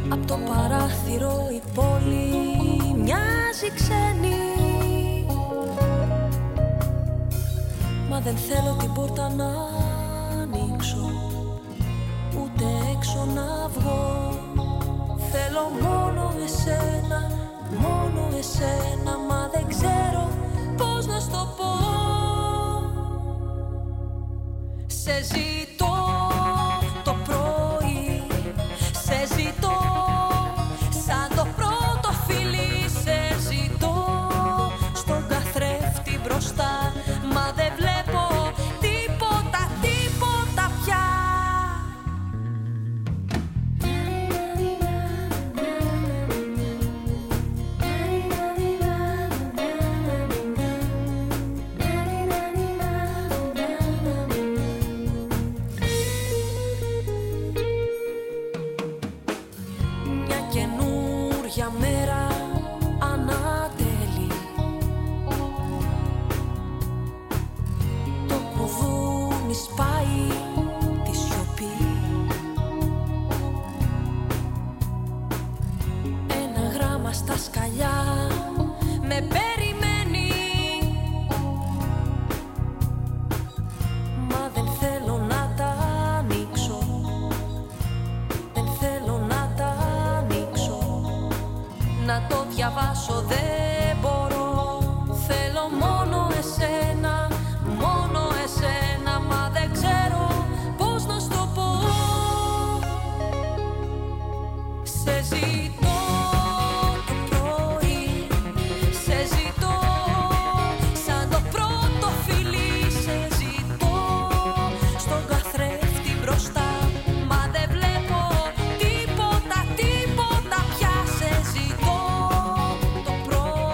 Απ' το παράθυρο η πόλη μοιάζει ξένη. Μα δεν θέλω την πόρτα να ανοίξω, ούτε έξω να βγω. Θέλω μόνο εσένα, μόνο εσένα. Μα δεν ξέρω πώς να στο πω. Σε ζητώ το πρωί, σε ζητώ σαν το πρώτο φιλί. Σε ζητώ στον καθρέφτη μπροστά, μα δεν βλέπω τίποτα, τίποτα πια. Για μέρα ανατέλει, το κουδούνι σπάει τη σιωπή. Ένα γράμμα στα σκαλιά με περιμένει, μα δεν θέλω να τα ανοίξω. Να το διαβάσω δεν μπορώ. Θέλω μόνο εσένα, μόνο εσένα. Μα δεν ξέρω πώς να στο πω. Σε ζητώ το πρωί, σε ζητώ σαν το πρώτο φιλί. Σε ζητώ στον καθρέφτη μπροστά, μα δεν βλέπω τίποτα, τίποτα πια. Σε ζητώ το πρωί,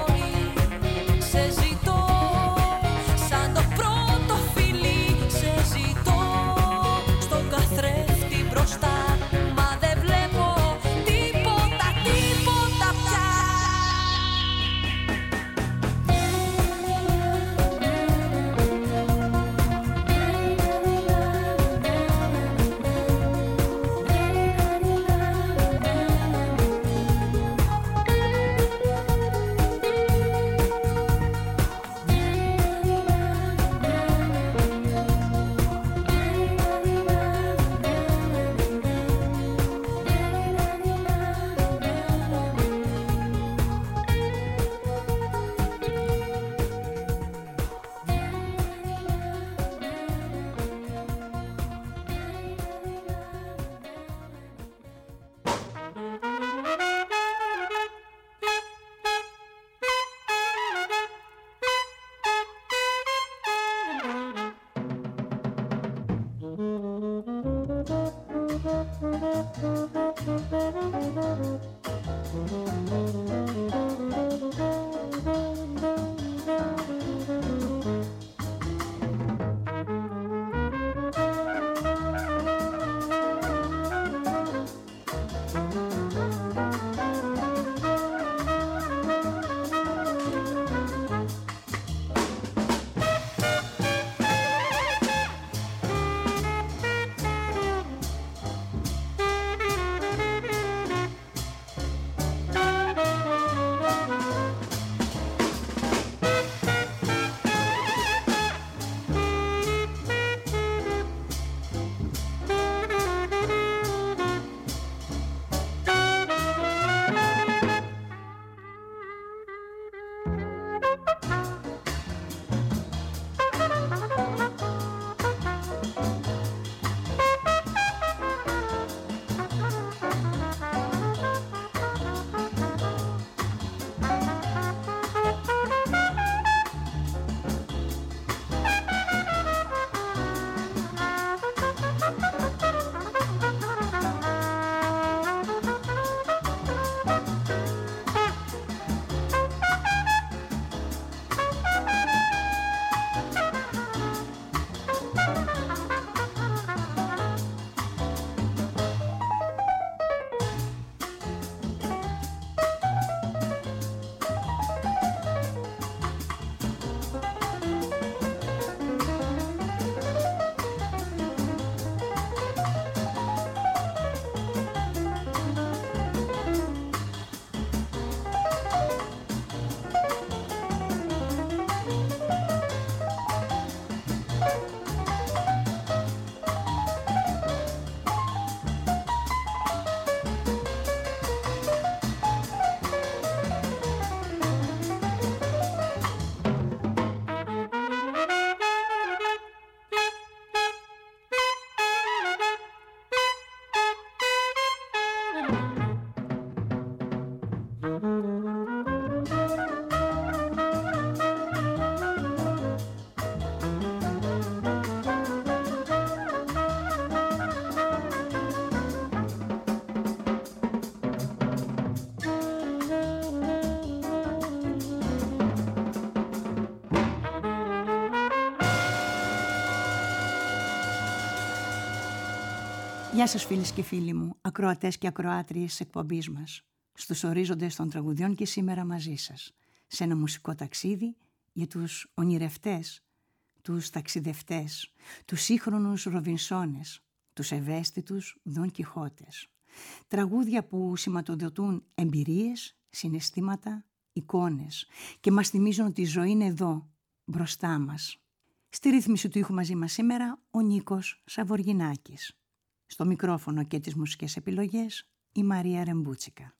Γεια σας φίλες και φίλοι μου, ακροατές και ακροάτριες της εκπομπής μας. Στους ορίζοντες των τραγουδιών και σήμερα μαζί σας. Σε ένα μουσικό ταξίδι για τους ονειρευτές, τους ταξιδευτές, τους σύγχρονους Ροβινσόνες, τους ευαίσθητους Δον Κιχώτες. Τραγούδια που σηματοδοτούν εμπειρίες, συναισθήματα, εικόνες και μας θυμίζουν ότι η ζωή είναι εδώ, μπροστά μας. Στη ρύθμιση του ήχου μαζί μας σήμερα ο Νίκος Σαβοργινάκης. Στο μικρόφωνο και τις μουσικές επιλογές η Μαρία Ρεμπούτσικα.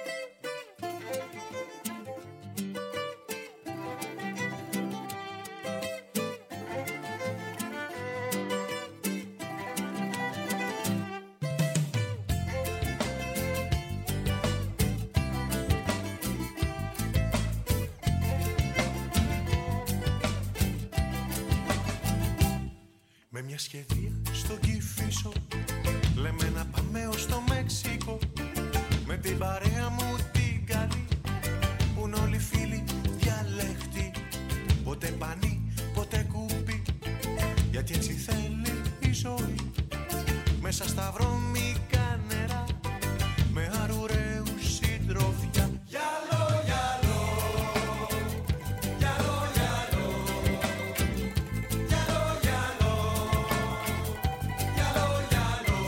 Με μια σχεδία στο Κηφισό λέμε να πάμε ως το Μέξικο, με την παρέα μου την καλή που είναι όλοι φίλοι διαλέχτοι. Ποτέ πανί, ποτέ κουπί, γιατί έτσι θέλει η ζωή. Μέσα στα βρώμικα νερά με αρουραίους συντροφιά. Γυαλό, γυαλό, γυαλό, γυαλό, γυαλό, γυαλό, γυαλό, γυαλό.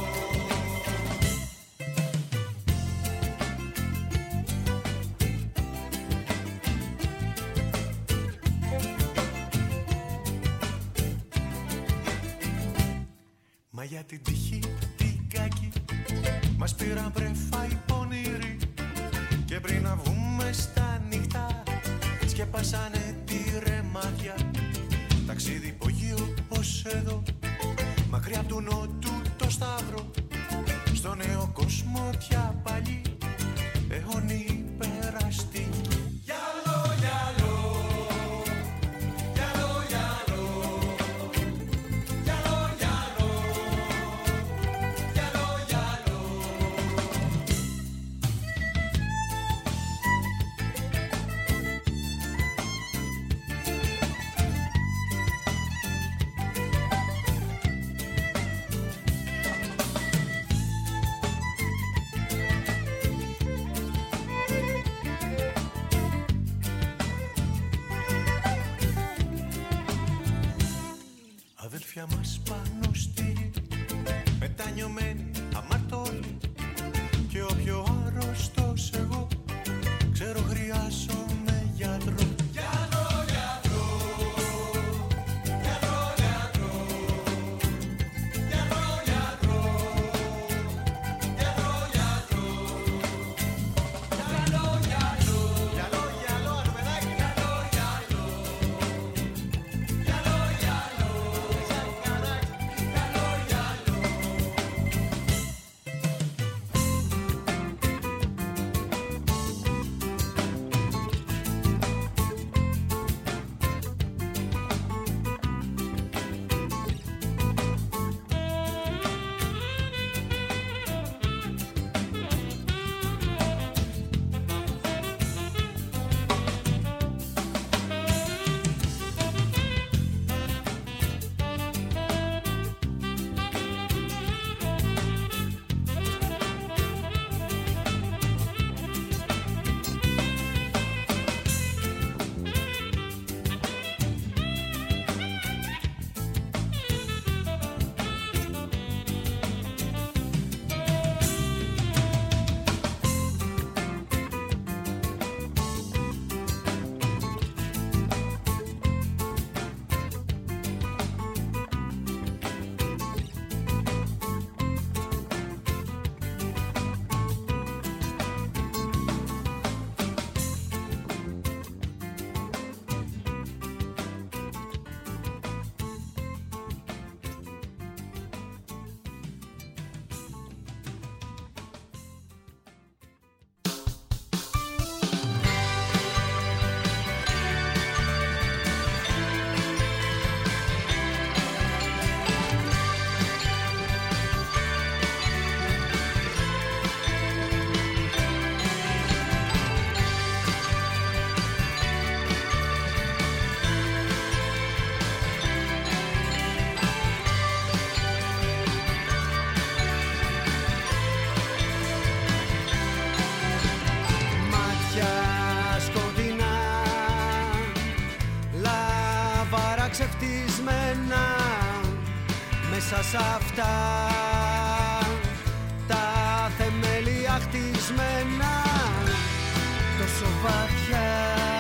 Μα για την τύχη την κακή μας πήραν πρέφα οι πονηροί, και πριν να βγούμε στα νυχτά σκεπάσανε τη ρεμάδια. Ταξίδι υπογείο ως εδώ, μακριά απ' του νότου το Σταύρο, στο νέο κόσμο πια παλιή αιώνιοι περαστικοί. Γυαλό, γυαλό, γυαλό, γυαλό, γυαλό, γυαλό, γυαλό, γυαλό. Αδέλφια μας πάνω στη γη, μετανιωμένοι, αμαρτωλοί, και ο πιο άρρωστος εγώ, ξέρω χρειάζομαι γιατρό. Γιατρό, γιατρό, γιατρό, γιατρό, γιατρό, γιατρό, γιατρό, γιατρό, γιατρό, γιατρό, γιατρό, γιατρό, αρμενάκι, γιατρό, γιατρό, γιατρό, γιατρό, σαρκανάκι, γιατρό, γιατρό. μένα μέσα σ' αυτά τα θεμέλια χτισμένα τόσο βαθιά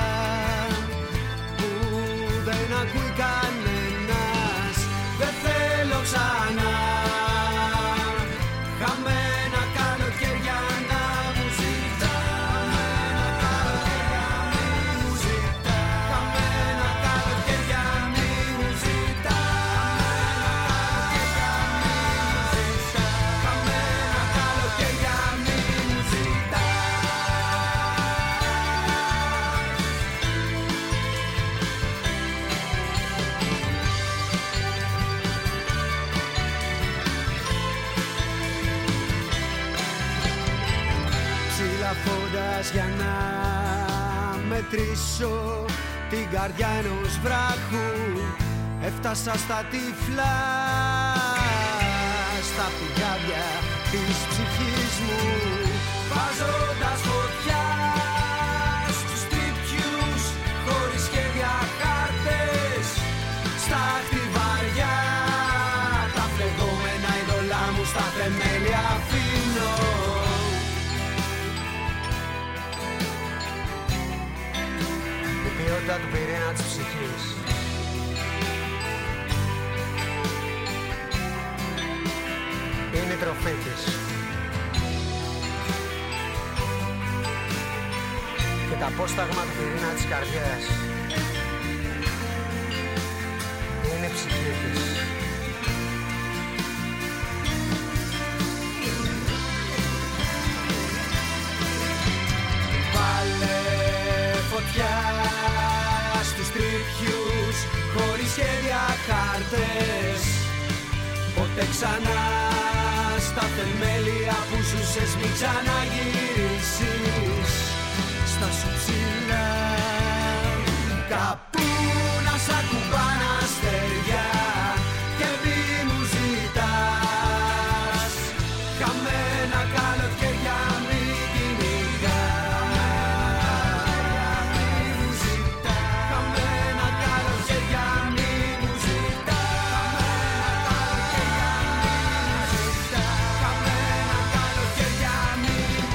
που δεν ακούει κανένας. Δεν θέλω ξανά χαμένα καλοκαίρια να μου ζητά. Χαμένα καλοκαίρια μη μου ζητά. Χαμένα καλοκαίρια μη μου ζητά. Ψηλαφώντας για να μετρήσω την καρδιά ενός βράχου, έφτασα στα τυφλά, στα πηγάδια της ψυχής μου, βάζοντας φωτιά στους τύπιους χωρίς σχέδια χάρτες, στα χτιβάρια τα φλεγόμενα ειδωλά μου στα θεμέλια αφήνω. Η ποιότητα του πυρήνα της ψυχής είναι η τροφή της και το απόσταγμα του πυρήνα της καρδιάς είναι η ψυχή της. Βάλε φωτιά στους τρίπιους χωρίς σχέδια χάρτες, ποτέ ξανά στα θεμέλια που ζούσες μην ξαναγυρίσεις. Στα σου ψηλά κάπου να σ' ακουμπάνε αστέρια και μη μου ζητάς. Χαμένα καλοκαίρια μη κυνηγάς. Χαμένα καλοκαίρια μη μου ζητάς. Χαμένα καλοκαίρια μη μου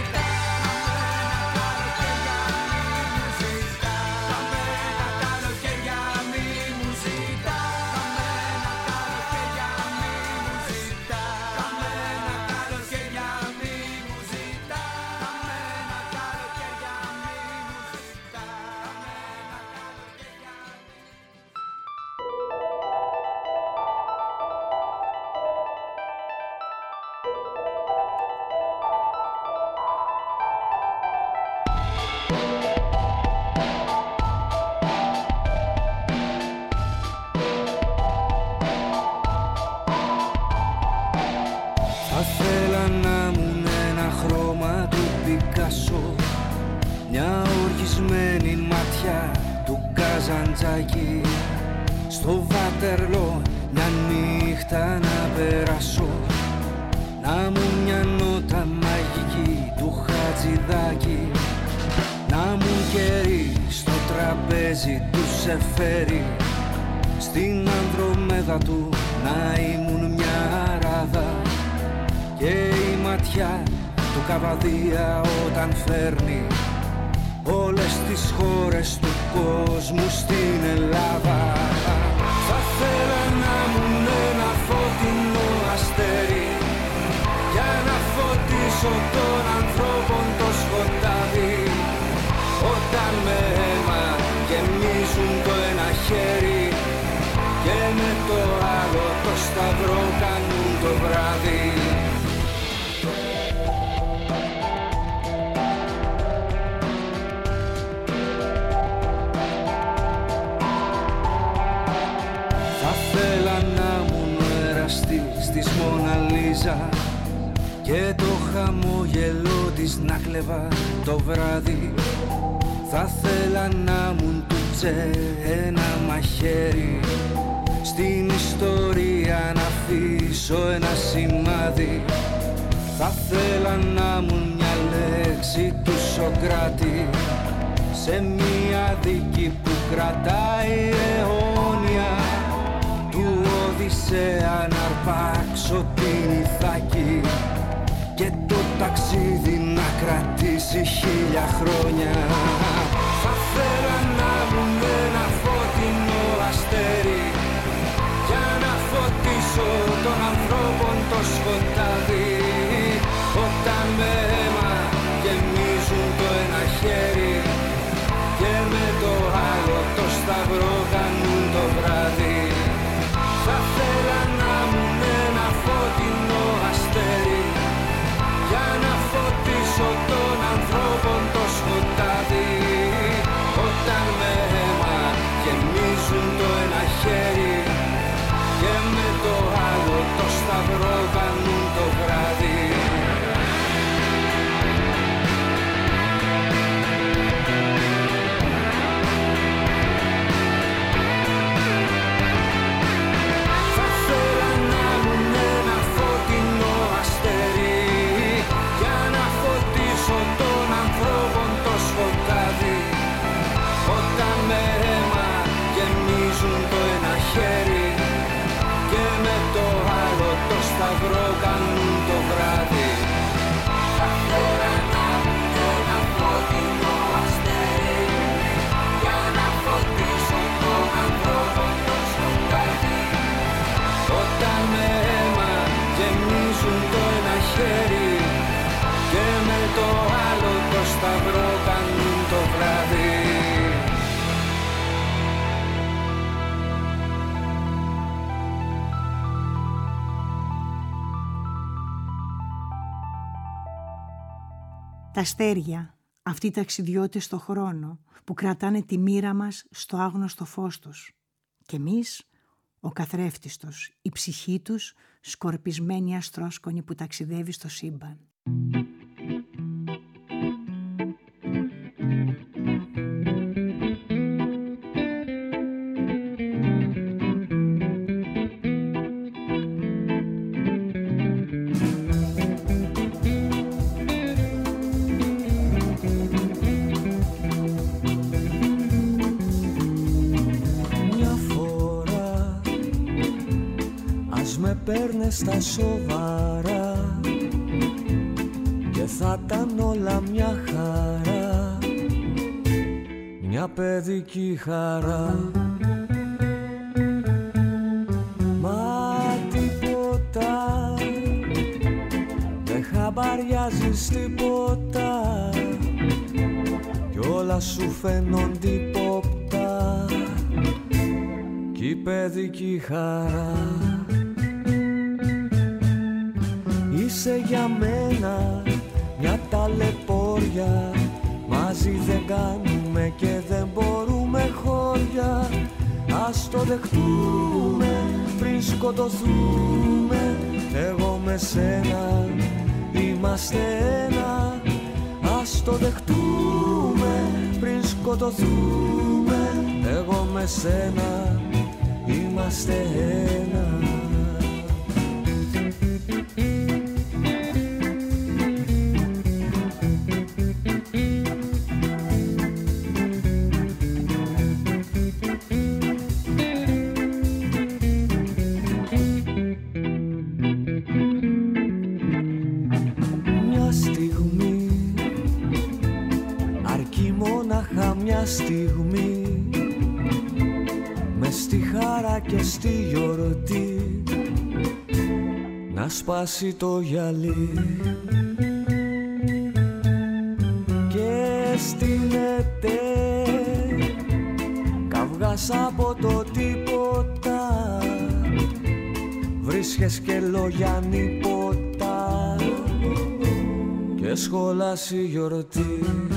Μια οργισμένη ματιά του Καζαντζάκη, στο Βάτερλο μια νύχτα να περάσω, να μου μια νότα μαγική του Χατζηδάκη, να μου κερί στο τραπέζι του Σεφέρι, στην Ανδρομέδα του να ήμουν μια ράδα και η ματιά του Καβαδία όταν φέρνει όλες τις χώρες του κόσμου στην Ελλάδα. Θα θέλα να ήμουν ένα φωτεινό αστέρι για να φωτίσω των ανθρώπων το σκοτάδι, όταν με αίμα γεμίζουν το ένα χέρι και με το άλλο το σταυρό κάνουν το βράδυ. Της Μόνα Λίζα και το χαμόγελο της να κλεβα το βράδυ. Θα θέλα να μουν του Τσε ένα μαχαίρι, στην ιστορία να αφήσω ένα σημάδι. Θα θέλα να μουν μια λέξη του Σοκράτη σε μια δίκη που κρατάει αιώνια. άφησε αναρπάξω την Ιθάκη και το ταξίδι να κρατήσει 1000 χρόνια. Θα θέλα να ήμουν ένα φωτεινό αστέρι για να φωτίσω των ανθρώπων το σκοτάδι, όταν με αίμα γεμίζουν το ένα χέρι και με το άλλο το σταυρό κάνουν το βράδυ. Θα θέλα να ήμουν ένα φωτεινό αστέρι για να φωτίσω των ανθρώπων το σκοτάδι, όταν με αίμα γεμίζουν το ένα χέρι και με το άλλο το σταυρό κάνουν το βράδυ. Θα θέλα να ήμουν ένα φωτεινό αστέρι για να φωτίσω των ανθρώπων το σκοτάδι, όταν με αίμα γεμίζουν το ένα χέρι και με το άλλο το σταυρό κάνουν το βράδυ. Θα θέλα να ήμουν ένα φωτεινό αστέρι για να φωτίσω των ανθρώπων το σκοτάδι, όταν με αίμα γεμίζουν το ένα χέρι και με το άλλο το σταυρό κάνουν το βράδυ. Τα αστέρια, αυτοί οι ταξιδιώτες στο χρόνο που κρατάνε τη μοίρα μας στο άγνωστο φως τους. Και εμείς, ο καθρέφτης τους, η ψυχή τους, σκορπισμένη αστρόσκονη που ταξιδεύει στο σύμπαν. Παίρνες στα σοβαρά και θα ήταν όλα μια χαρά, μια παιδική χαρά. Μα τίποτα, δεν χαμπαριάζεις τίποτα κι όλα σου φαίνονται υπόπτα κι η παιδική χαρά. Είσαι για μένα μια ταλαιπώρια, μαζί δεν κάνουμε και δεν μπορούμε χώρια. Ας το δεχτούμε πριν σκοτωθούμε, εγώ με σένα είμαστε ένα. Ας το δεχτούμε πριν σκοτωθούμε, εγώ με σένα είμαστε ένα. Μια στιγμή μες στη χαρά και στη γιορτή να σπάσει το γυαλί και στην ΕΤΕ καυγάς από το τίποτα, βρίσκες και λόγια νηπότα και σχολάσει γιορτή.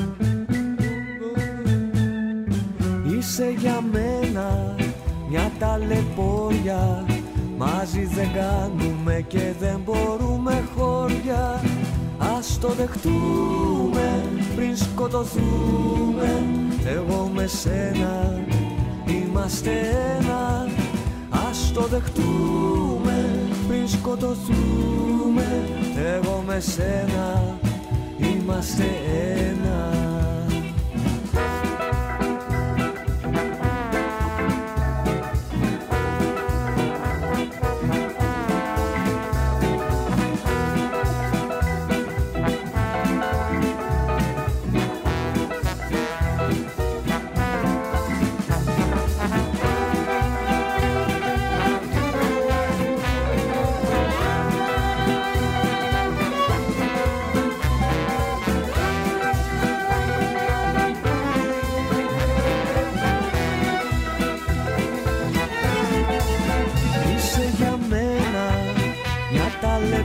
Είσαι για μένα μια ταλαιπώρια, μαζί δεν κάνουμε και δεν μπορούμε χώρια. Ας το δεχτούμε πριν σκοτωθούμε, εγώ με σένα είμαστε ένα. Ας το δεχτούμε πριν σκοτωθούμε, εγώ με σένα είμαστε ένα.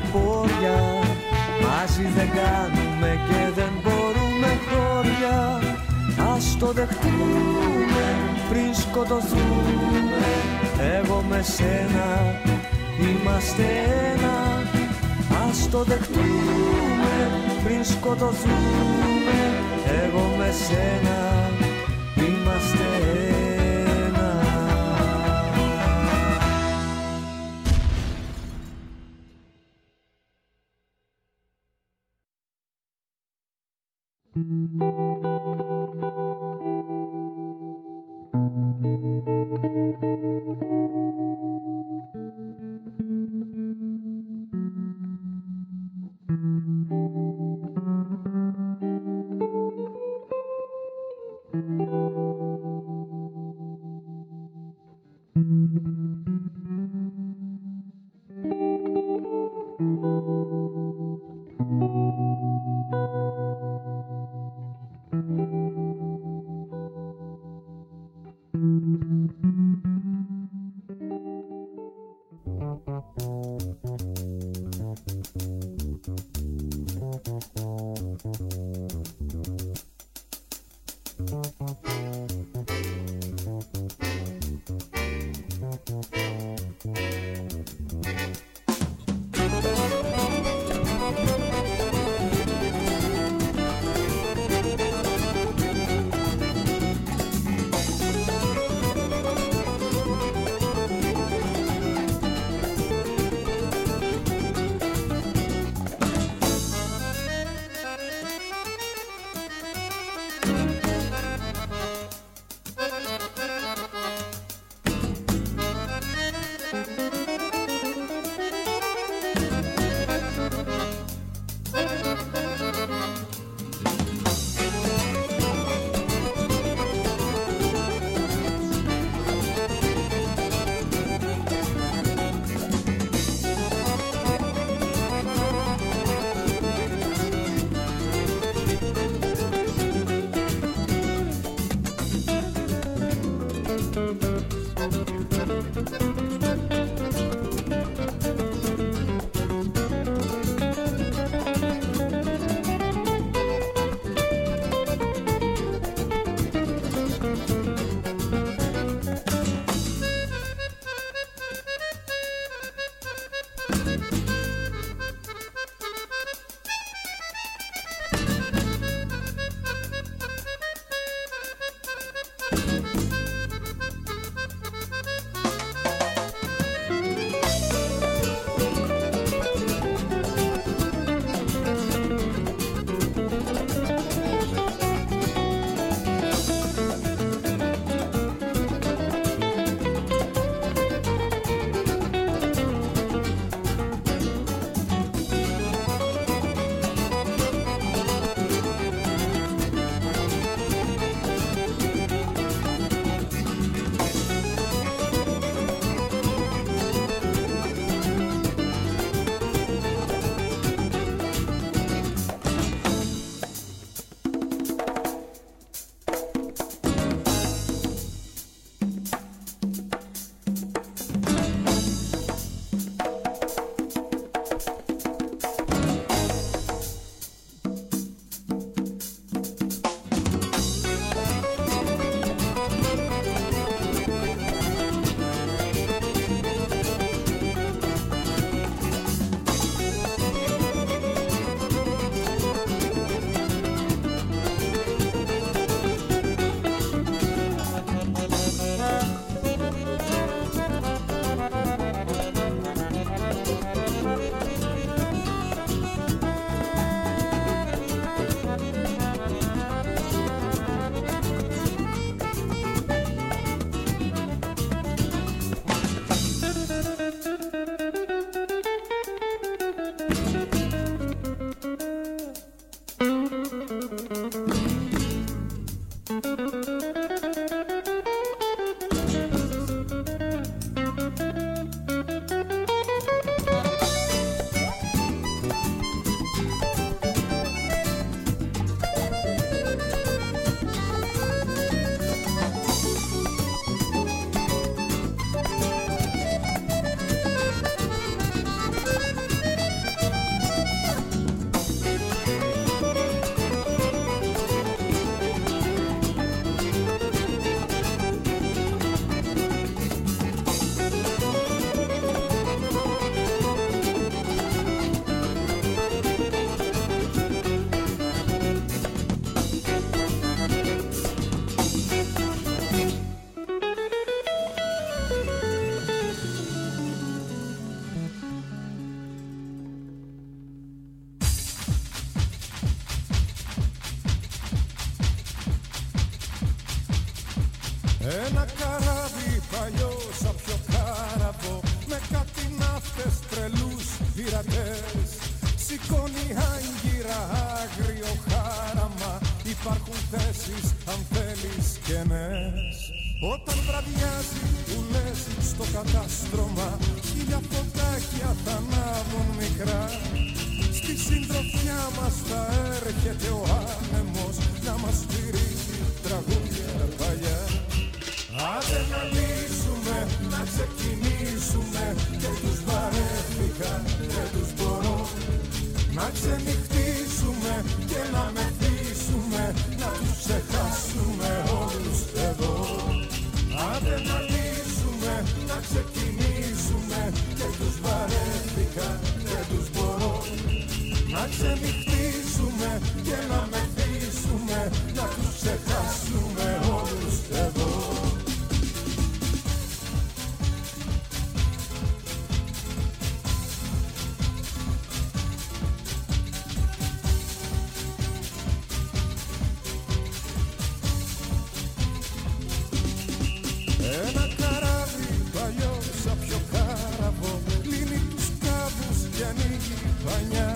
πόρια, μαζί δεν κάνουμε και δεν μπορούμε χώρια. Ας το δεχτούμε πριν σκοτωθούμε, εγώ με σένα είμαστε ένα. Ας το δεχτούμε πριν σκοτωθούμε, εγώ με σένα είμαστε ένα. Ένα καράβι παλιό σαν πιο κάραβο, με κάτι ναύτες τρελούς πειρατές. Σηκώνει άγκυρα άγριο χάραμα, υπάρχουν θέσεις αν θέλεις κενές. Όταν βραδιάζει που λες στο κατάστρωμα, χίλια φωτάκια θα ανάβουν μικρά. Στη συντροφιά μας θα έρχεται ο άνεμος να μας στηρίζει τραγούδια παλιά. Άντε να λύσουμε, να ξεκινήσουμε, και τους βαρέθηκα, δεν τους μπορώ. Να ξενυχτήσουμε και να μεθύσουμε, να τους ξεχάσουμε όλους εδώ. Άντε να λύσουμε, να ξεκινήσουμε, και τους βαρέθηκα, δεν τους μπορώ. Να ξενυχτήσουμε και να μεθύσουμε, να τους ξεχάσουμε όλους εδώ. Ένα καράβι παλιό σαν πιο κάραβο, λύνει τους κάβους και ανοίγει πανιά.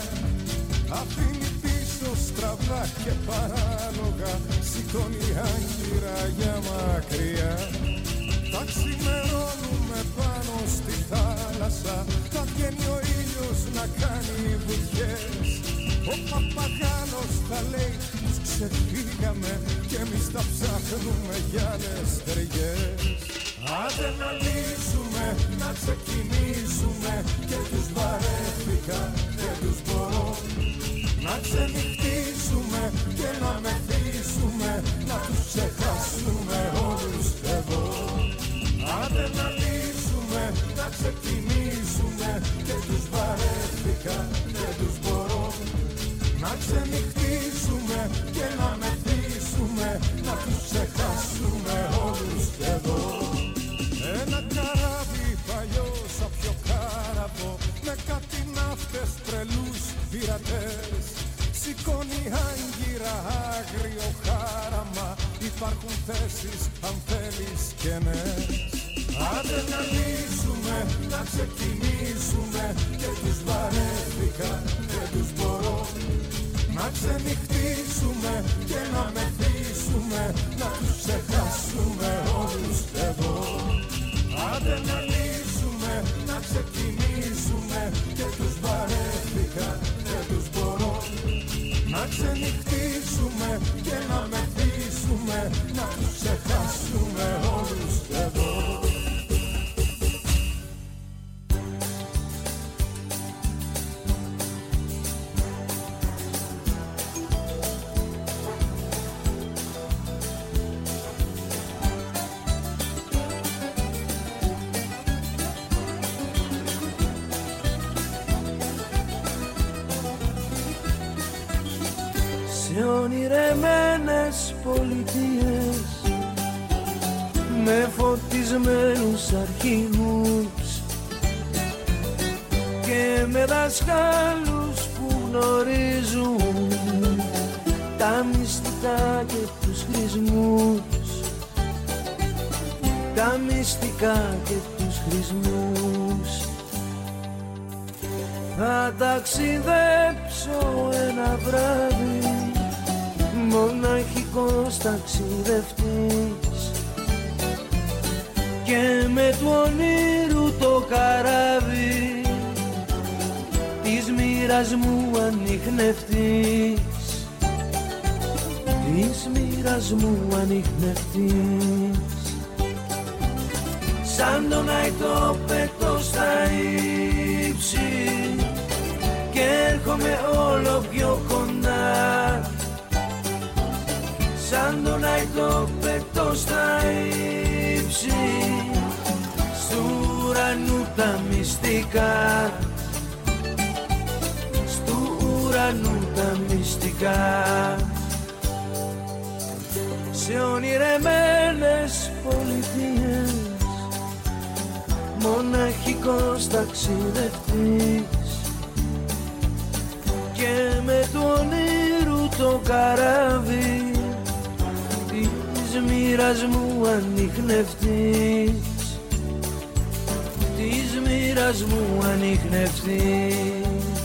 Αφήνει πίσω στραβά και παράλογα, σηκώνει άγκυρα για μακριά. Τα ξημερώνουμε πάνω στη θάλασσα, θα βγαίνει ο ήλιος να κάνει βουτιές. Ο παπαγάλος θα λέει τους ξεφύγαμε, και εμείς τα ψάχνουμε για άλλες στεριές. Άντε να λύσουμε, να ξεκινήσουμε, και τους βαρέθηκα, δεν τους μπορώ. Να ξενυχτήσουμε και να μεθύσουμε, να τους ξεχάσουμε όλους εδώ. Άντε να λύσουμε, να ξεκινήσουμε, και τους βαρέθηκα, δεν τους μπορώ. Να ξενυχτήσουμε και να μεθύσουμε, να τους ξεχάσουμε όλους εδώ. Ένα καράβι παλιό σαν πιο κάραβο, με κάτι ναύτες τρελούς πειρατές. Σηκώνει άγκυρα άγριο χάραμα, υπάρχουν θέσεις αν θέλεις κενές. Άντε να λύσουμε, να ξεκινήσουμε, και τους βαρέθηκα, δεν τους μπορώ. Να ξενυχτήσουμε και να μεθύσουμε, να τους ξεχάσουμε όλους εδώ. Άντε να λύσουμε, να ξεκινήσουμε, και τους βαρέθηκα, δεν τους μπορώ. Να ξενυχτήσουμε και να μεθύσουμε, να τους ξεχάσουμε όλους εδώ. Σε ονειρεμένες πολιτείες, με φωτισμένους αρχηγούς και με δασκάλους που γνωρίζουν τα μυστικά και τους χρησμούς, τα μυστικά και τους χρησμούς. Θα ταξιδέψω ένα βράδυ, μοναχικός ταξιδευτής, και με του ονείρου το καράβι της μοίρας μου ανιχνευτής, της μοίρας μου ανιχνευτής. Σαν τον αϊτό πετώ στα ύψη και έρχομαι όλο πιο κοντά. Σαν τον αϊτό πετώ στα ύψη, στου ουρανού τα μυστικά, στου ουρανού τα μυστικά. Σε ονειρεμένες πολιτείες, μοναχικός ταξιδευτής, και με του ονείρου το καράβι της της μοίρας μου ανιχνευτείς, της μοίρας μου ανιχνευτείς.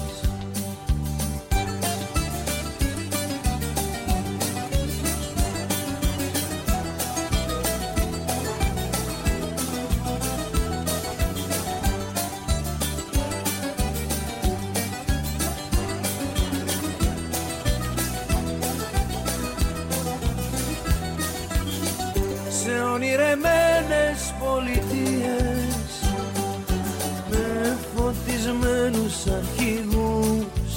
Σε ονειρεμένες πολιτείες με φωτισμένους αρχηγούς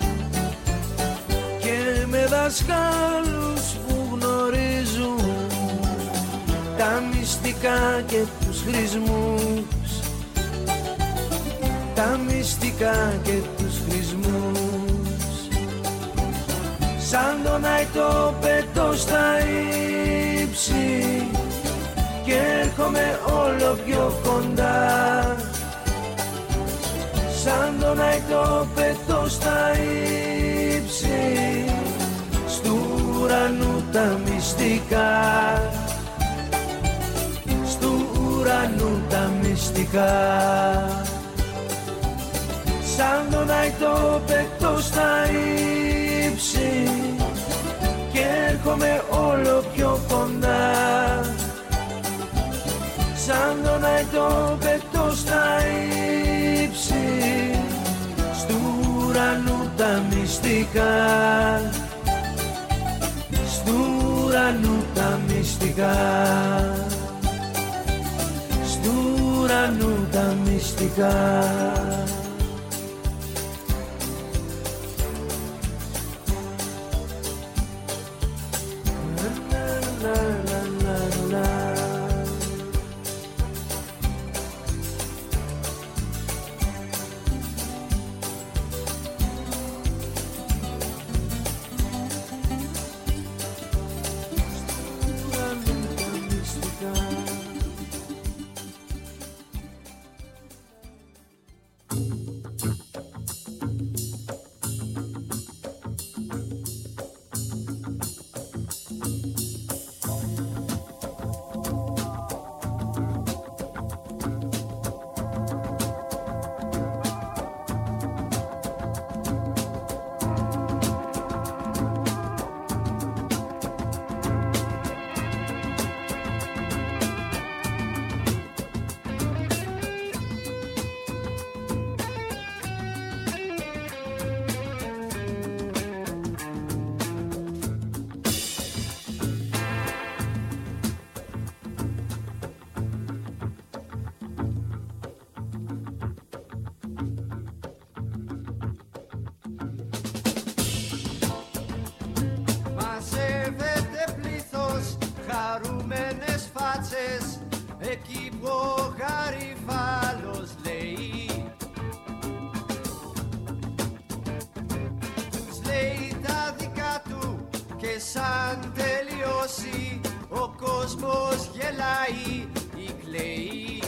και με δασκάλους που γνωρίζουν τα μυστικά και τους χρησμούς, τα μυστικά και τους χρησμούς. Σαν τον αητό πετώ στα ύψη και έρχομαι όλο πιο κοντά. Σαν τον αητό πετώ στα ύψη, στου ουρανού τα μυστικά, στου ουρανού τα μυστικά. Σαν τον αητό πετώ στα ύψη και έρχομαι όλο πιο κοντά. Σαν τον αητό πετώ στα ύψη, στου ουρανού τα μυστικά, στου ουρανού τα μυστικά, στου ουρανού τα μυστικά. Εκεί που ο Γαριφάλος λέει, τους λέει τα δικά του και σαν τελειώσει ο κόσμος γελάει ή κλαίει.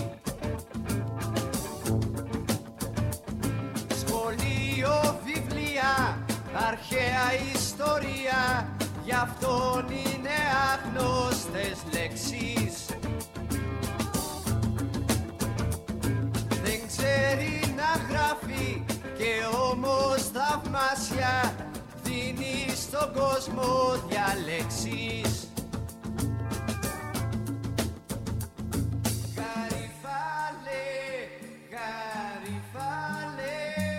Σχολείο, βιβλία, αρχαία ιστορία, γι' αυτόν είναι άγνωστες λέξεις. Ξέρει να γράφει και όμως θαυμάσια δίνει στον κόσμο διαλέξεις. Γαριφάλε, Γαριφάλε,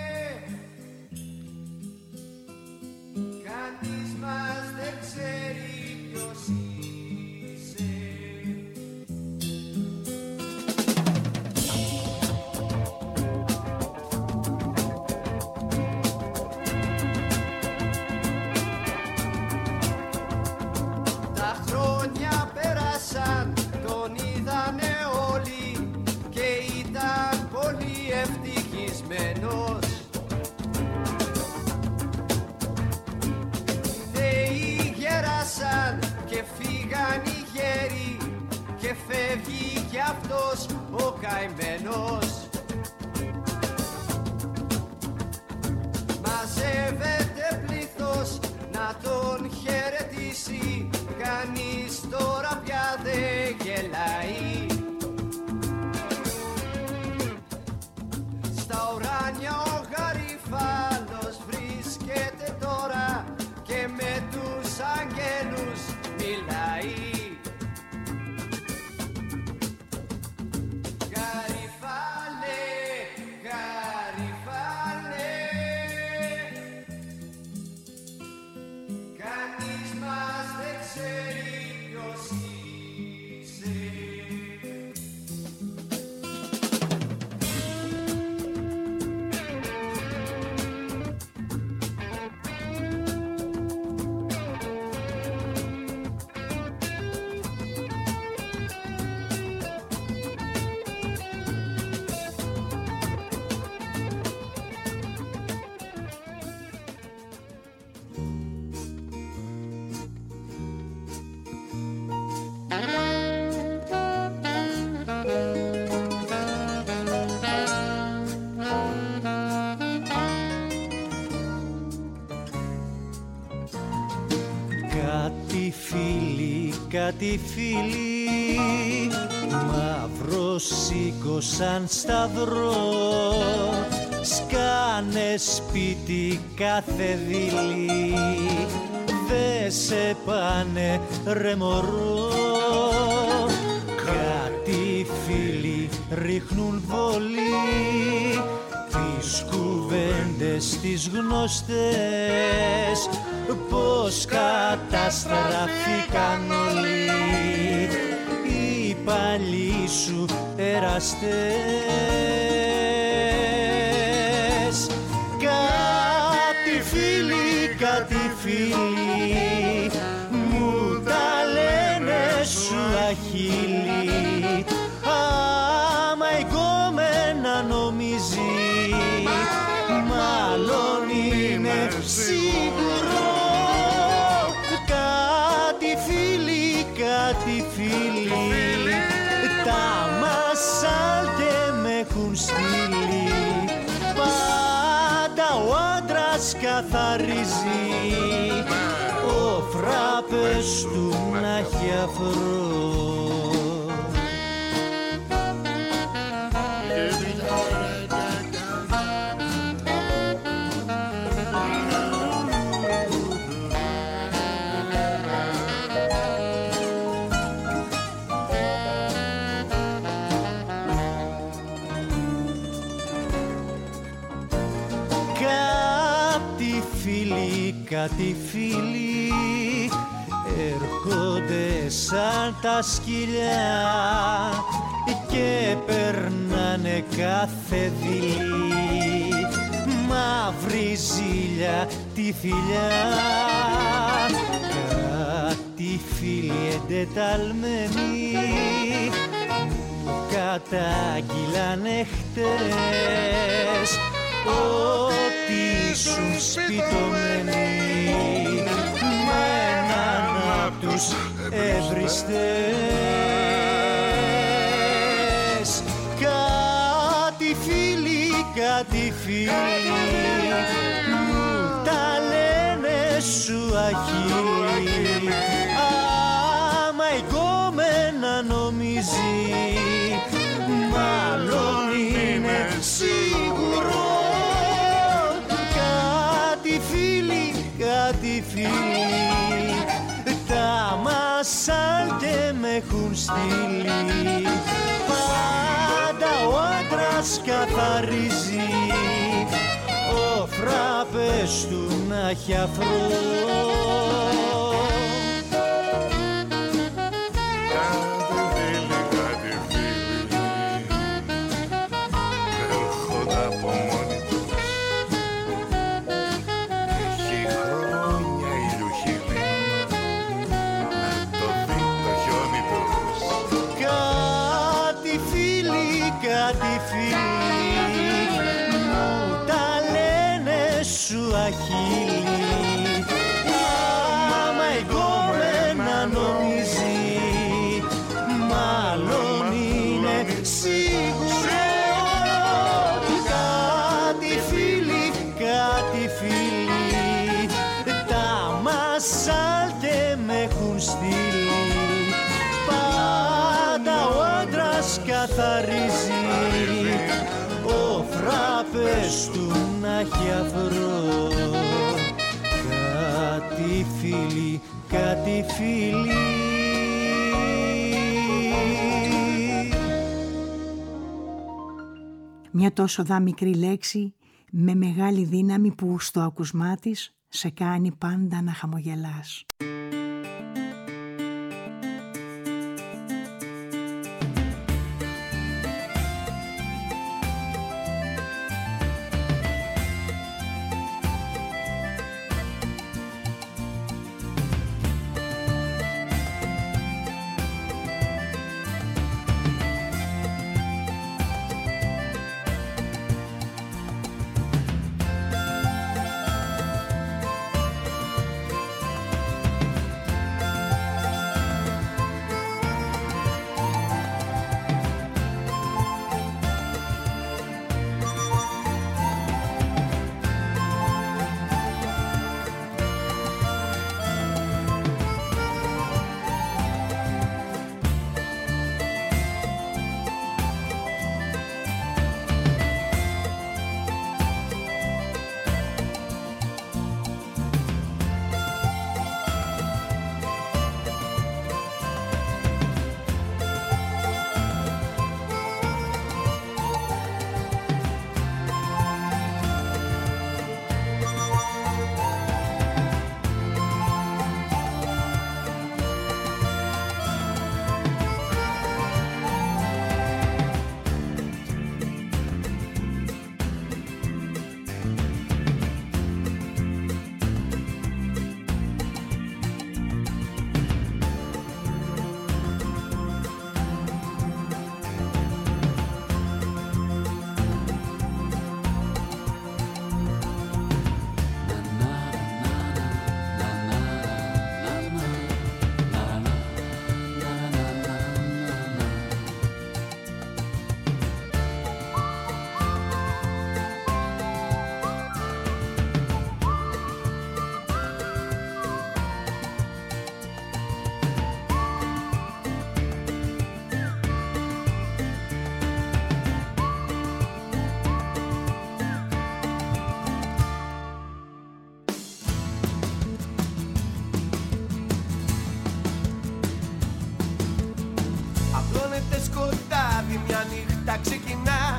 κανείς μας δεν ξέρει ποιος είσαι. Τον είδανε όλοι και ήταν πολύ ευτυχισμένος. Οι νέοι γεράσαν και φύγαν οι γέροι και φεύγει κι αυτός ο καημένος. Μαζεύεται πλήθος να τον χαιρετήσει, κανείς τώρα Κάτι φίλοι μαύρο σήκωσαν σταυρό, σκάνε σπίτι κάθε δειλή, δε σε πάνε ρε μωρό. Κάτι φίλοι ρίχνουν βολή, τις κουβέντες τις γνωστές, πως καταστραφήκαν όλοι οι παλιοί σου εραστές. Κάτι φίλοι μου τα λένε σου αχίλοι, άμα η κομμένα νομίζει μάλλον είναι σίγουρο. Κάτι φίλοι τα μασάλ και με έχουν στείλει, πάντα ο άντρας καθαρίζει, ο φράπες του να έχει αφρό. Κάτι φίλοι έρχονται σαν τα σκυλιά και περνάνε κάθε δειλή, μαύρη ζήλια τη φιλιά. Κάτι φίλοι εντεταλμένοι μου κατάγγειλανε χτες ότι ήσουν σπιτωμένοι με έναν απ' τους ευριστές. Κάτι φίλοι μου τα λένε σου αχίλοι, άμα η κομμένα νομίζει μάλλον είναι σίγουρο. Κάτι φίλοι τα μασάλ και με έχουν στείλει, πάντα ο άντρας καθαρίζει, ο φράπες του να έχει αφρό. Κάτι φίλοι μου τα λένε σου αχίλοι, άμα η κομμένα νομίζει μάλλον είναι σίγουρο. Κάτι φίλοι τα μασάλ και με έχουν στείλει, πάντα ο άντρας καθαρίζει, ο φράπες του να έχει αφρό. Κάτι φίλοι Μια τόσο δα μικρή λέξη με μεγάλη δύναμη που στο ακουσμά της σε κάνει πάντα να χαμογελάς. πάντα ξεκινά.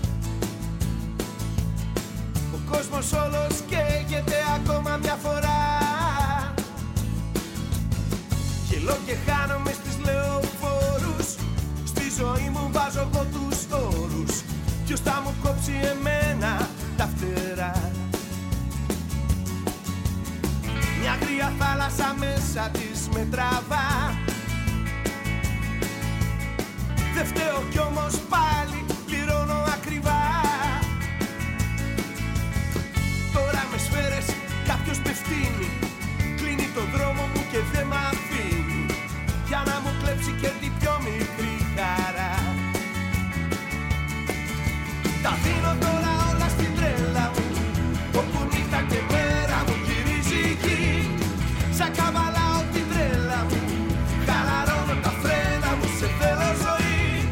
Ο κόσμος όλος καίγεται ακόμα μια φορά. Γελώ και χάνομαι στις λεωφόρους. Στη ζωή μου βάζω εγώ τους όρους. Ποιος θα μου κόψει εμένα τα φτερά. Μια αγρία θάλασσα μέσα της με τραβά. Δεν φταίω κι όμως πάλι πληρώνω ακριβά. Τώρα με σφαίρες κάποιος με φτύνει. Κλείνει το δρόμο μου και δεν μ' αφήνει. Για να μου κλέψει και την πιο μικρή χαρά. Τα δίνω τώρα όλα στην τρέλα μου. Όπου νύχτα και μέρα μου γυρίζει η γη. Σαν καβαλάω την τρέλα μου. Χαλαρώνω τα φρένα μου, σε θέλω ζωή.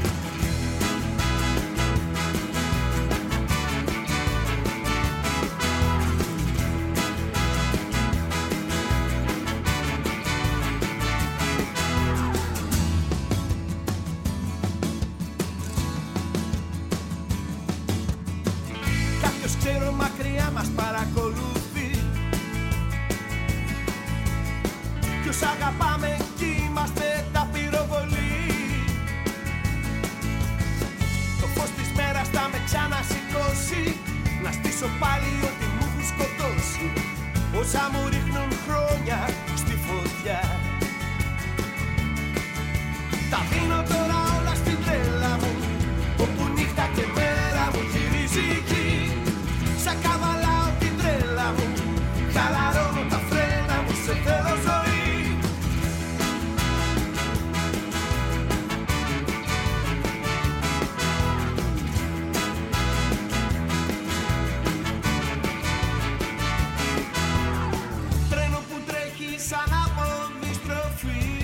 Κάποιος ξέρω μακριά μας παρακολουθεί. Ποιος αγαπάμε κι είμαστε τα πυροβολή. Το φως της μέρας θα με ξανασηκώσει. Να στήσω πάλι ό,τι μου έχουν σκοτώσει. Όσα μου ρίχνουν χρόνια στη φωτιά. Τα δίνω τώρα όλα στην τρέλα μου. Όπου νύχτα και μέρα μου γυρίζει η γη. Σαν καβαλάω την τρέλα μου. Χαλαρώνω τα φρένα μου, σε θέλω ζωή. Τρένο που τρέχει σαν αποδιστροφή.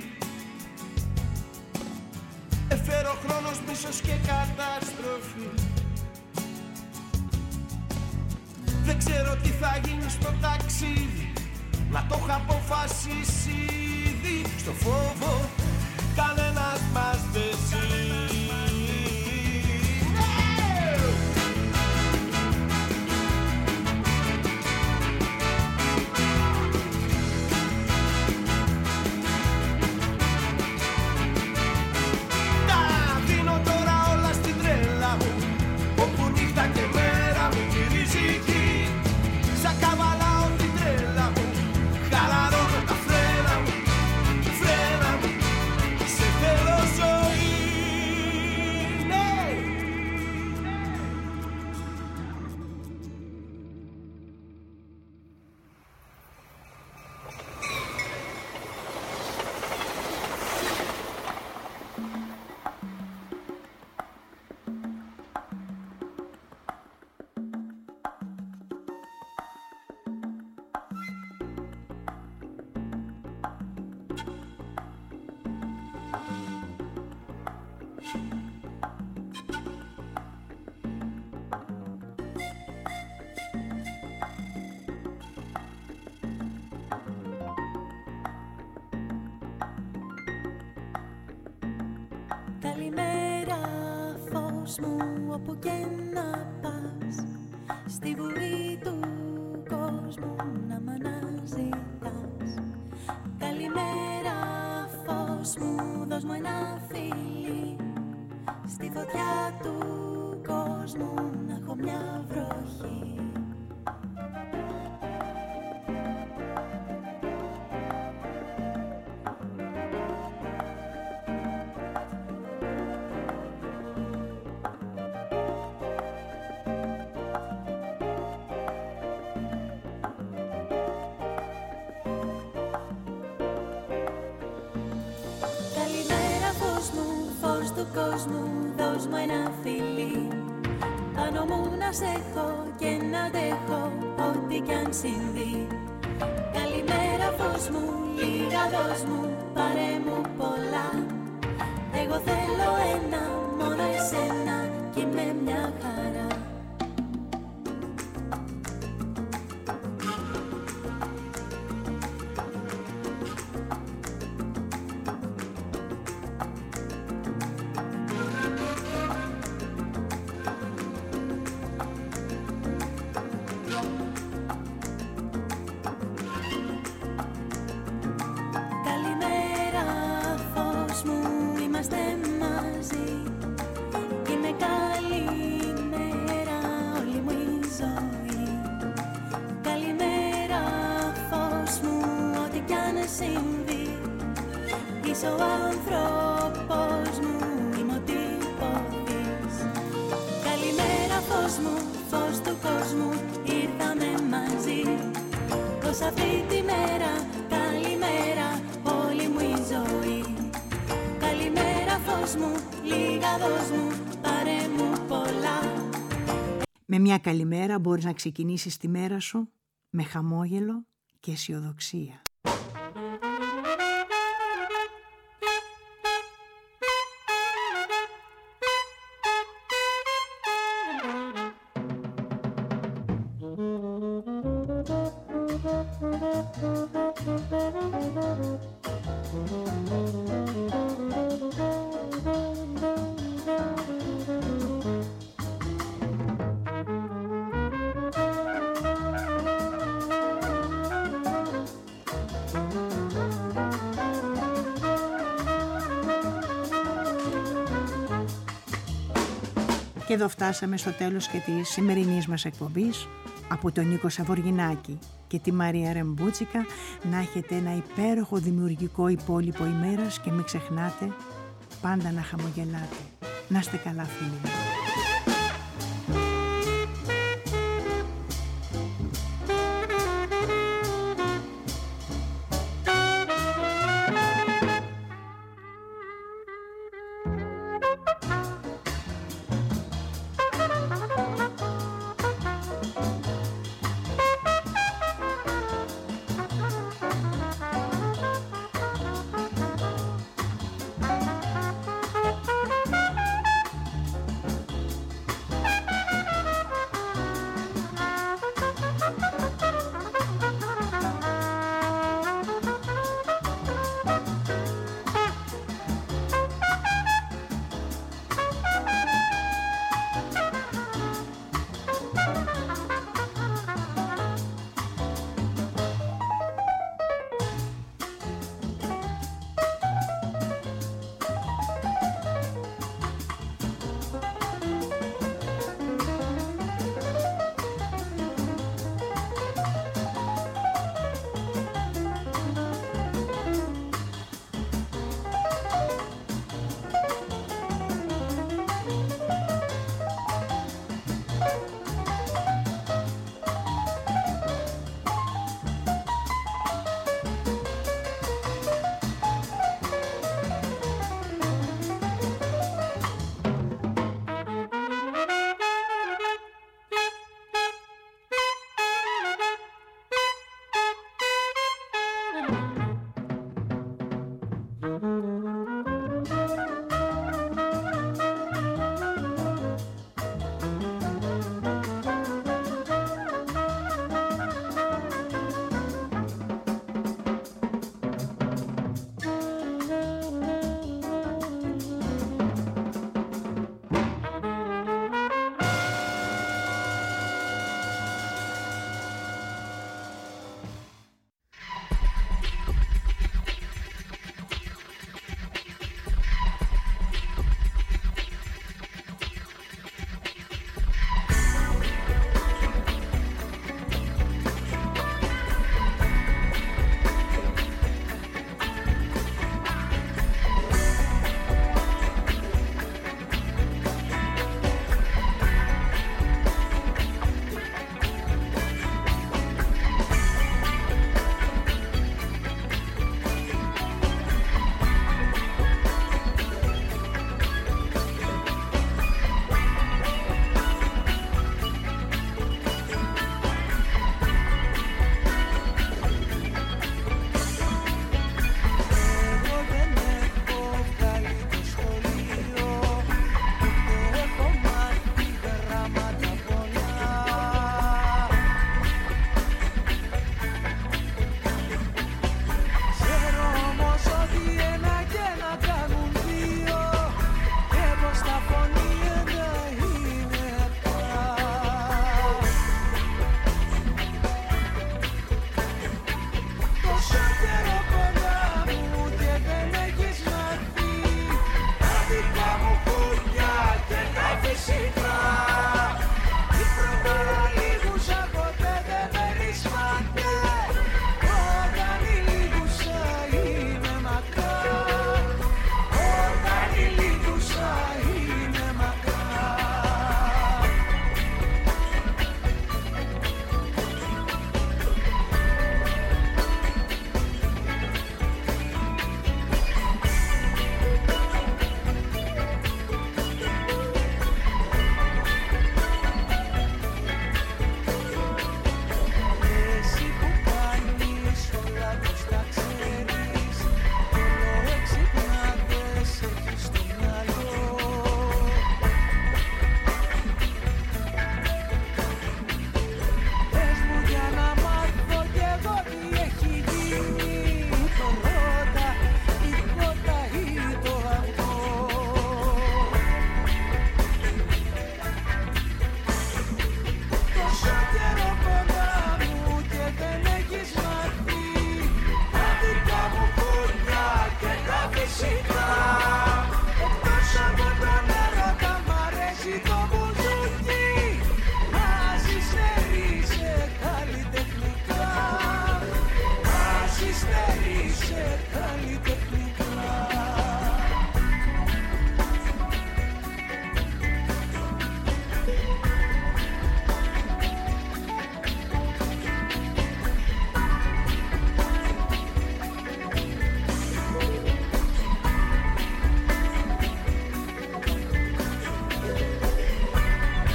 Έφερε ο χρόνος μίσος και καταστροφή. Δεν ξέρω τι θα γίνει στο ταξίδι. Να το είχα αποφασίσει ήδη. Στο φόβο κανένας μας δεν ζει. Τα δίνω τώρα όλα στην τρέλα μου. Όπου νύχτα και μέρα μου γυρίζει η γη. Σαν καβαλάω την τρέλα μου. Χαλαρώνω τα φρένα μου. Φρένα μου. Σε θέλω ζωή. Ναι. Καλημέρα φως μου όπου και να πας. Στη βουλή του κόσμου να μ' αναζητάς. Καλημέρα φως μου, δώσ' μου ένα φιλί. Στη φωτιά του κόσμου να έχω μια βροχή. Του κόσμου, δώσ' μου ένα φιλί. Πάνω μου να σε έχω και να αντέχω ό,τι κι αν συμβεί. Καλημέρα φως μου, λίγα δώσ' μου, πάρε μου πολλά. Εγώ θέλω ένα, μόνο εσένα κι είμαι μια χαρά. συμβεί. Είσαι ο άνθρωπος μου, είμαι ο τύπωθης. Καλημέρα φως μου, φως του κόσμου, ήρθαμε μαζί. Πως αυτή τη μέρα, καλημέρα, όλη μου η ζωή. Καλημέρα φως μου, λίγα δώσ' μου, πάρε μου πολλά. Με μια καλημέρα μπορείς να ξεκινήσεις τη μέρα σου με χαμόγελο και αισιοδοξία. Και εδώ φτάσαμε στο τέλος και της σημερινής μας εκπομπής. Από τον Νίκο Σαβοργινάκη και τη Μαρία Ρεμπούτσικα, να έχετε ένα υπέροχο δημιουργικό υπόλοιπο ημέρας και μην ξεχνάτε πάντα να χαμογελάτε. Να είστε καλά, φίλοι μου.